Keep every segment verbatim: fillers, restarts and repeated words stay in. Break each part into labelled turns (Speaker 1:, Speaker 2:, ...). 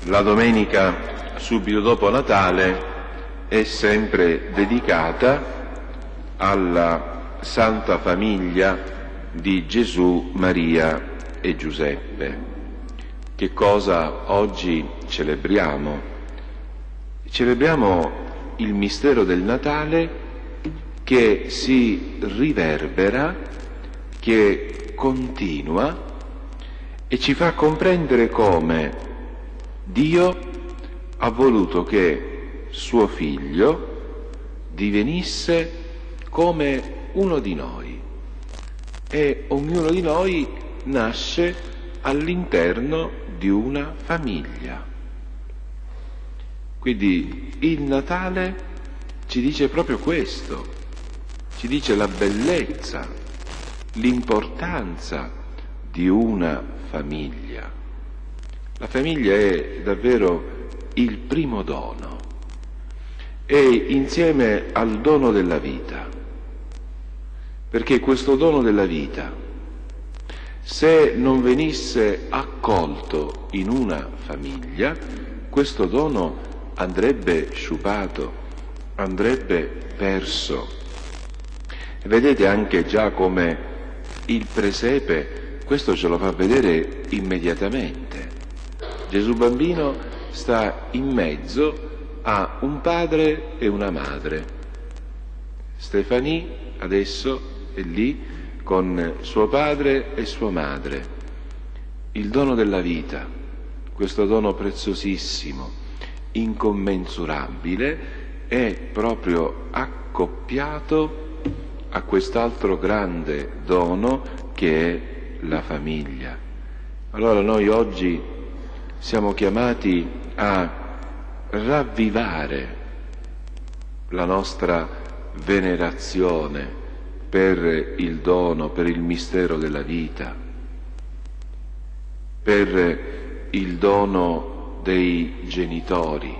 Speaker 1: La domenica subito dopo Natale è sempre dedicata alla Santa Famiglia di Gesù, Maria e Giuseppe. Che cosa oggi celebriamo? Celebriamo il mistero del Natale che si riverbera, che continua e ci fa comprendere come Dio ha voluto che suo figlio divenisse come uno di noi e ognuno di noi nasce all'interno di una famiglia. Quindi il Natale ci dice proprio questo, ci dice la bellezza, l'importanza di una famiglia. La famiglia è davvero il primo dono, è insieme al dono della vita, perché questo dono della vita, se non venisse accolto in una famiglia, questo dono andrebbe sciupato, andrebbe perso. E vedete anche già come il presepe questo ce lo fa vedere immediatamente. Gesù bambino sta in mezzo a un padre e una madre. Stefanie adesso è lì con suo padre e sua madre. Il dono della vita, questo dono preziosissimo, incommensurabile, è proprio accoppiato a quest'altro grande dono che è la famiglia. Allora noi oggi siamo chiamati a ravvivare la nostra venerazione per il dono, per il mistero della vita, per il dono dei genitori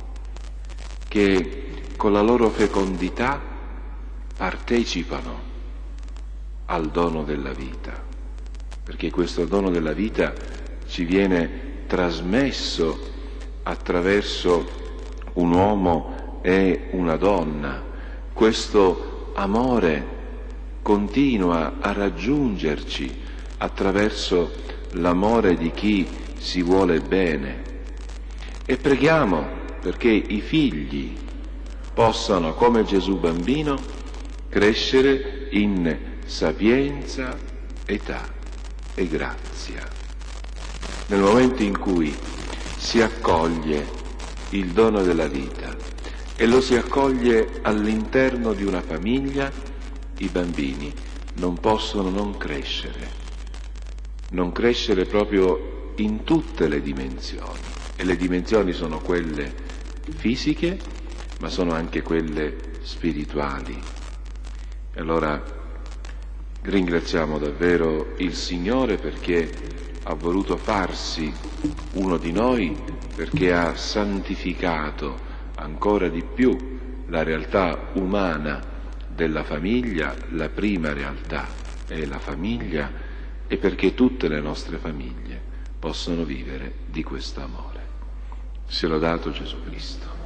Speaker 1: che con la loro fecondità partecipano al dono della vita, perché questo dono della vita ci viene trasmesso attraverso un uomo e una donna. Questo amore continua a raggiungerci attraverso l'amore di chi si vuole bene. E preghiamo perché i figli possano, come Gesù bambino, crescere in sapienza, età e grazia. Nel momento in cui si accoglie il dono della vita e lo si accoglie all'interno di una famiglia, i bambini non possono non crescere, non crescere proprio in tutte le dimensioni. E le dimensioni sono quelle fisiche, ma sono anche quelle spirituali. E allora ringraziamo davvero il Signore perché ha voluto farsi uno di noi, perché ha santificato ancora di più la realtà umana della famiglia, la prima realtà è la famiglia, e perché tutte le nostre famiglie possono vivere di questo amore. Sia lodato Gesù Cristo.